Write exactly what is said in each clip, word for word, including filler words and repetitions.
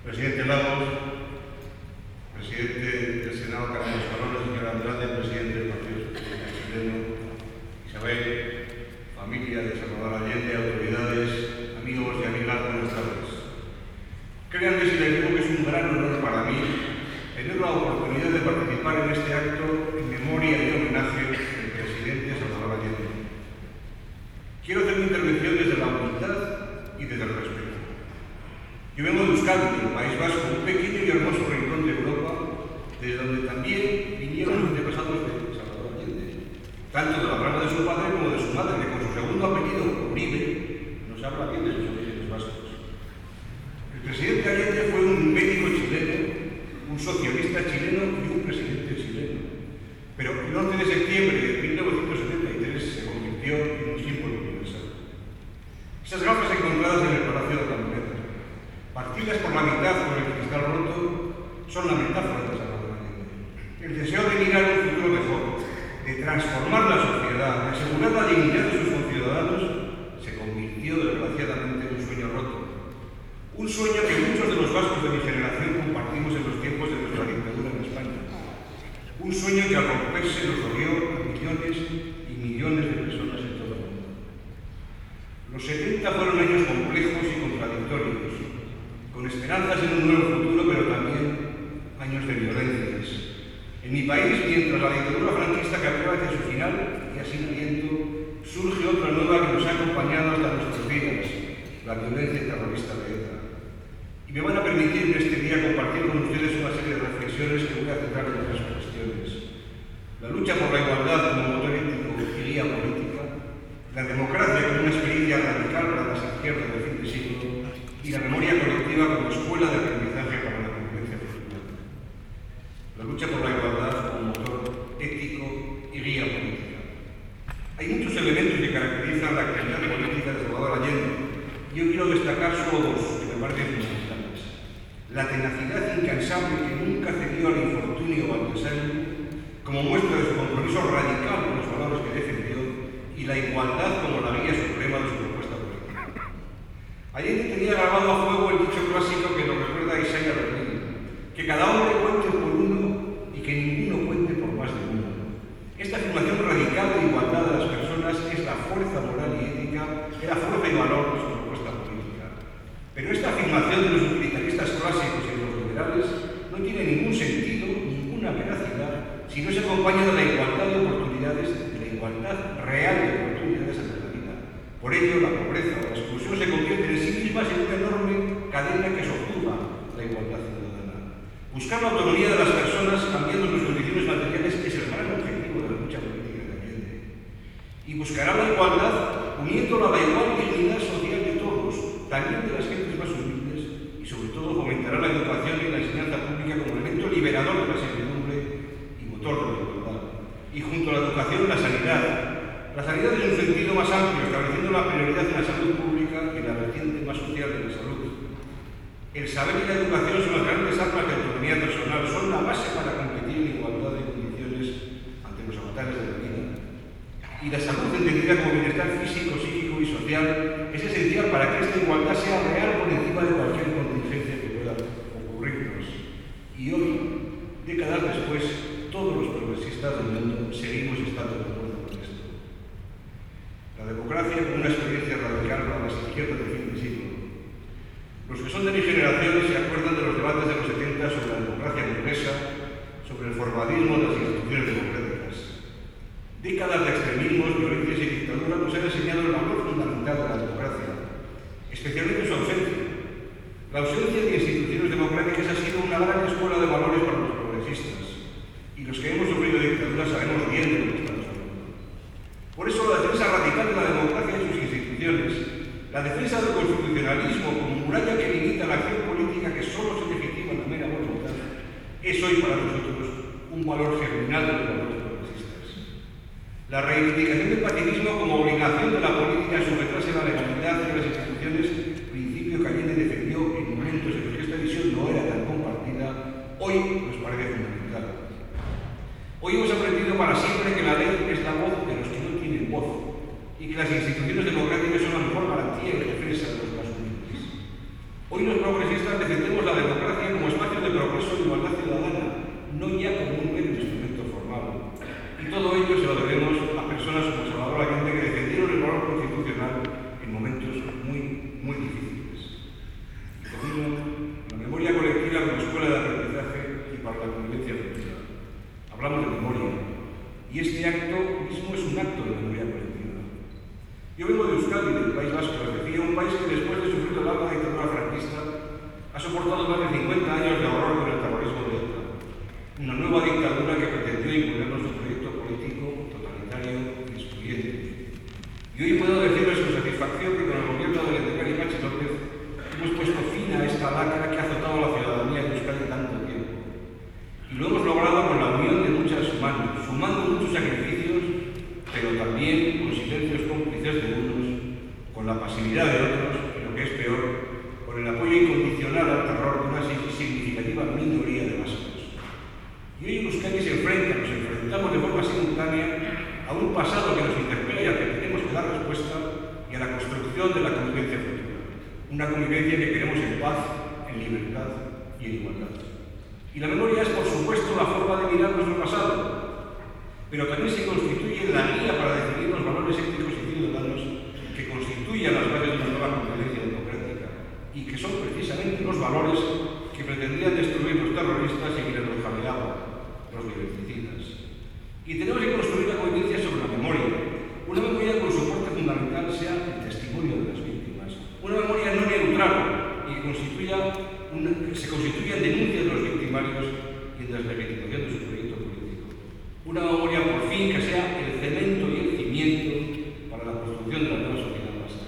Presidente Lagos, presidente del Senado Carlos Escalón, señor Andrade, presidente del Partido Socialista Chileno, Isabel, familia de Salvador Allende, autoridades, amigos y amigas, buenas tardes. Créanme si les digo que es un gran honor para mí tener la oportunidad de participar en este acto en memoria y homenaje del presidente Salvador Allende. Quiero hacer mi intervención desde la humildad y desde el respeto. Yo vengo de Euskadi, el País Vasco, un pequeño y hermoso rincón de Europa, desde donde también vinieron los antepasados de Salvador Allende, tanto de la rama de su padre como de su madre, que con su segundo apellido, Uribe, nos habla bien de sus orígenes vascos. El presidente Allende fue un médico chileno, un socialista chileno y un presidente chileno, pero el once de septiembre de mil novecientos setenta y tres se convirtió en un símbolo universal. Esas gafas encontradas en el Palacio de la Moneda, partidas por la mitad por el cristal roto, son la metáfora de Salvador Allende. El deseo de mirar un futuro mejor, de transformar la sociedad, de asegurar la dignidad de sus conciudadanos, se convirtió desgraciadamente en un sueño roto. Un sueño que muchos de los vascos de mi generación compartimos en los tiempos de nuestra dictadura en España. Un sueño que al romperse nos dolió a millones y millones de personas en todo el mundo. Los setenta fueron años complejos y contradictorios, con esperanzas en un nuevo futuro, pero también años de violencias. En mi país, mientras la dictadura franquista caminaba hacia su final y así aliento, surge otra nueva que nos ha acompañado hasta nuestros días, la violencia terrorista de ETA. Y me van a permitir en este día compartir con ustedes una serie de reflexiones que voy a centrar en tres cuestiones. La lucha por la igualdad como motor ético y guía política, la democracia como una experiencia radical para las izquierdas del fin de siglo, y la memoria colectiva como escuela de aprendizaje para la convivencia futura. La lucha por la igualdad como motor ético y guía política. Hay muchos elementos que caracterizan la actividad política de Salvador Allende. Yo quiero destacar solo dos que me parecen fundamentales. La tenacidad incansable que nunca cedió al infortunio o al desánimo, como muestra de su compromiso radical con los valores que defendió, y la igualdad como la guía suprema de su propuesta política. Allende tenía grabado a fuego el dicho clásico que nos recuerda a Isaías Rodríguez, que cada hombre cuente por uno y que ninguno cuente por más de uno. Esta afirmación radical de igualdad de las personas es la fuerza moral y ética, es la fuerza y valor de su propuesta política. Pero esta afirmación de los utilitaristas clásicos y de los liberales no tiene ningún sentido, ninguna veracidad, si no se acompaña de la igualdad de oportunidades, de la igualdad real de oportunidades en la vida. Por ello, la pobreza o la exclusión se convierten en sí mismas en una enorme cadena que sostuva la igualdad ciudadana. Buscar la autonomía de las personas cambiando sus condiciones materiales es el gran objetivo de la lucha política de Allende. Y buscará la igualdad uniéndola a la igual dignidad social de todos, también de las gentes más humildes, y sobre todo fomentará la educación y la enseñanza pública como elemento liberador de la servidumbre y motor de la igualdad. Y junto a la educación, la sanidad. La sanidad en un sentido más amplio, estableciendo la prioridad en la salud pública y la vertiente más social de la salud. El saber y la educación son las grandes armas de autonomía personal, son la base para competir en igualdad de condiciones ante los avatares de la vida. Y la salud entendida como bienestar físico, psíquico y social es esencial para que esta igualdad sea real por encima de cualquier contingencia que pueda ocurrirnos. Y hoy, décadas después, todos los progresistas del mundo seguimos estando de acuerdo con esto. La democracia como una experiencia radical para las izquierdas del fin de siglo. Los que son de mi generación se acuerdan de los debates de los setenta sobre la democracia burguesa, sobre el formadismo de las instituciones democráticas. Décadas de extremismos, violencias y dictaduras nos han enseñado el valor fundamental de la democracia, especialmente su ausencia. La ausencia de instituciones democráticas ha sido una gran escuela de valores para los progresistas, y los que hemos sufrido dictaduras sabemos bien de lo que estamos hablando. Por eso la defensa radical de la democracia y sus instituciones, la defensa del constitucionalismo como muralla que limita la acción política que solo se legitima en la mera voluntad, es hoy para nosotros un valor germinal de los valores progresistas. La reivindicación del pacifismo como obligación de la política a sujetarse a la legalidad de las instituciones, principio que Allende defendió en momentos en los que esta visión no era tan compartida, hoy nos parece fundamental. Hoy hemos aprendido para siempre que la ley es la voz de los que no tienen voz y que las instituciones democráticas son la mejor garantía y defensa de los más humildes. Hoy los progresistas Euskadi defendemos la democracia como espacio de progreso e igualdad ciudadana, no ya como un mero instrumento formal. Y todo ello se lo debemos a personas como Salvador Allende, que defendieron el valor constitucional en momentos muy, muy difíciles. Y termino la memoria colectiva como escuela de aprendizaje y para la convivencia futura. Hablamos de memoria, y este acto mismo es un acto de memoria colectiva. Yo vengo de Euskadi, del País Vasco, les decía, un país que después de sufrir la larga dictadura franquista ha soportado más de cincuenta años de horror con el terrorismo de ETA. Una nueva dictadura que pretendió imponernos su proyecto político totalitario y excluyente. Y hoy puedo decirles con satisfacción que con el gobierno del lehendakari Patxi López hemos puesto fin a esta lacra que ha azotado a la ciudadanía de Euskadi tanto tiempo. Y lo hemos logrado con la unión de muchas manos, sumando muchos sacrificios, pero también con silencios cómplices de unos, con la pasividad de otros, y lo que es peor, con el apoyo incondicional al terror de una significativa minoría de vascos. Y hoy en Euskadi se enfrenta, nos enfrentamos de forma simultánea a un pasado que nos interpela y al que tenemos que dar respuesta, y a la construcción de la convivencia futura. Una convivencia que queremos en paz, en libertad y en igualdad. Y la memoria es, por supuesto, la forma de mirar nuestro pasado, pero también se constituye la guía para definir los valores éticos y ciudadanos que constituyen las bases de una nueva convivencia democrática y que son precisamente los valores que pretendían destruir los terroristas y quienes los jaleaban, los liberticidas. Y tenemos que construir la convivencia sobre la memoria, una memoria con soporte fundamental sea el testimonio de las víctimas, una memoria no neutral y que constituya una, que se constituya en denuncia de los victimarios y en deslegitimación de su proyecto político. Una memoria, por fin, que sea el cemento y el cimiento para la construcción de la nueva sociedad vasca.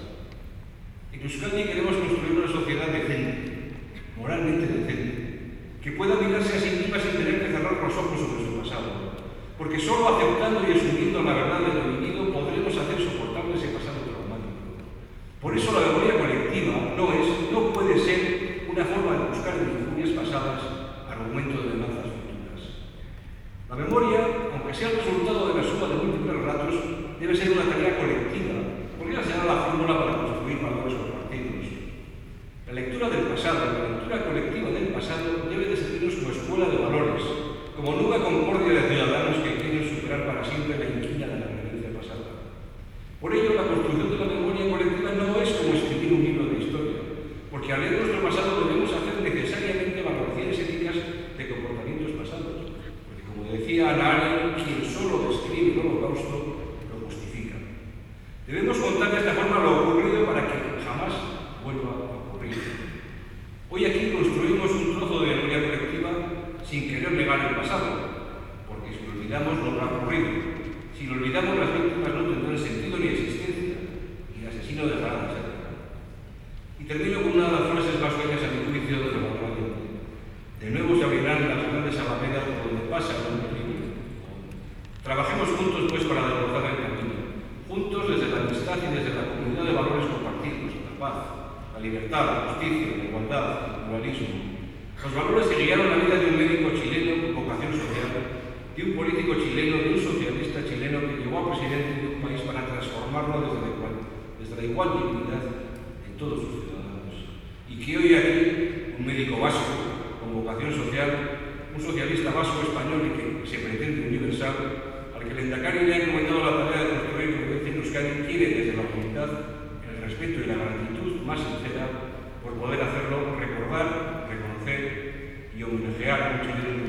En Euskadi queremos construir una sociedad decente, moralmente decente, que pueda mirarse a sí misma sin tener que cerrar los ojos sobre su pasado, porque solo aceptando y asumiendo la verdad de lo vivido podremos hacer soportable ese pasado traumático. Por eso la memoria colectiva no es, no puede ser una forma de buscar en las memorias pasadas argumento de demandas futuras. La memoria, aunque sea el resultado de la suma de múltiples relatos, debe ser una tarea colectiva, porque esa será la fórmula para construir valores compartidos. La lectura del pasado, la lectura colectiva del pasado, debe de servirnos como escuela de valores, como nueva concordia de ciudadanos que quieren superar para siempre la inquina de la violencia pasada. Por ello, la construcción de la memoria colectiva no es como escribir un libro de historia, porque al leer nuestro pasado debemos hacer necesariamente valoraciones éticas de comportamientos pasados, porque como decía Hannah Arendt, quien solo describe el holocausto lo justifica. Debemos contar de esta forma lo ocurrido para que jamás vuelva a ocurrir. Hoy aquí construimos un trozo de memoria colectiva sin querer negar el pasado, porque si lo olvidamos no habrá ocurrido. Si lo olvidamos, las víctimas no tendrán sentido ni existencia, y el asesino dejará de ser. Y termino con una de las frases más bellas a mi juicio de la Allende. De nuevo se abrirán las grandes alamedas por donde pasa el hombre libre. Trabajemos juntos, pues, para derrotar el camino. Juntos desde la amistad y desde la comunidad de valores compartidos, la paz, la libertad, la justicia, la igualdad, el pluralismo. Los valores que guiaron la vida de un médico chileno con vocación social, de un político chileno, de un socialista chileno que llegó a presidente de un país para transformarlo desde la igual, desde la igual dignidad de todos sus ciudadanos. Y que hoy aquí, un médico vasco con vocación social, un socialista vasco español y que se pretende universal, al que el lehendakari le ha encomendado la tarea de construir convivencia en Euskadi, quiere desde la humildad, el respeto y la gratitud más sincera por poder hacerlo, recordar, reconocer y homenajear a un chileno